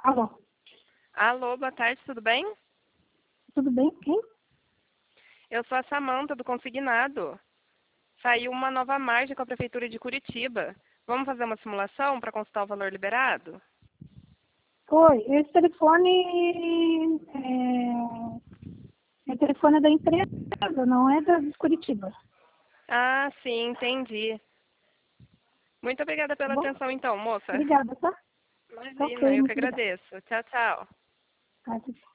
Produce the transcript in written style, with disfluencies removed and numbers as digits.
Alô, Alô, boa tarde, tudo bem? tudo bem? Quem? Eu sou a Samanta, do Consignado. Saiu uma nova margem com a Prefeitura de Curitiba. Vamos fazer uma simulação para consultar o valor liberado? Oi, esse telefone é telefone da empresa, não é da de Curitiba, Ah, sim, entendi. Muito obrigada tá pela bom? atenção então, moça. Obrigada, tá? Tá Imagina, ok, eu que muito obrigada. agradeço. Tchau, tchau. Tá,